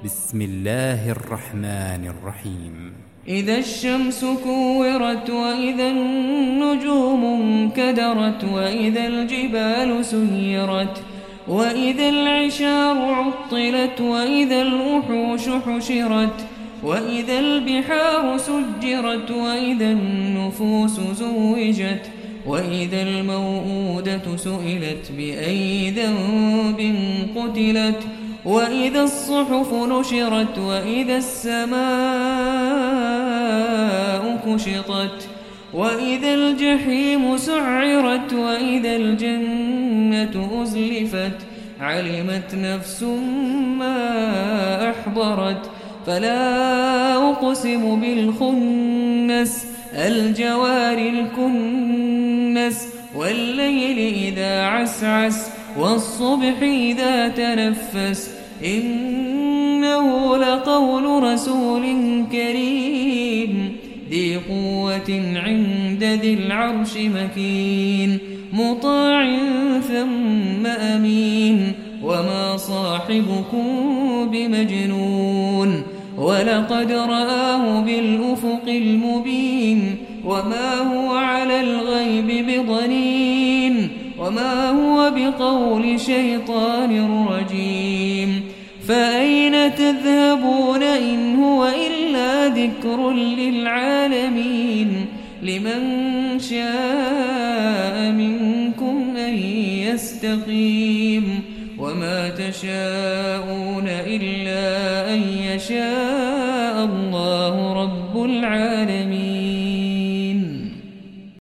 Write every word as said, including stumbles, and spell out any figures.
بسم الله الرحمن الرحيم. إذا الشمس كورت وإذا النجوم انكدرت وإذا الجبال سيرت وإذا العشار عطلت وإذا الوحوش حشرت وإذا البحار سجرت وإذا النفوس زوجت وإذا الموءودة سئلت بأي ذنب قتلت وإذا الصحف نشرت وإذا السماء كشطت وإذا الجحيم سعرت وإذا الجنة أزلفت علمت نفس ما أحضرت فلا أقسم بالخنس الجوار الكنس والليل إذا عسعس والصبح إذا تنفس إنه لقول رسول كريم ذي قوة عند ذي العرش مكين مطاع ثم أمين وما صاحبكم بمجنون ولقد رآه بالأفق المبين وما هو على الغيب بضنين وما هو بقول شيطان رجيم فأين تذهبون إن هو إلا ذكر للعالمين لمن شاء منكم أن يستقيم وما تشاءون إلا أن يشاء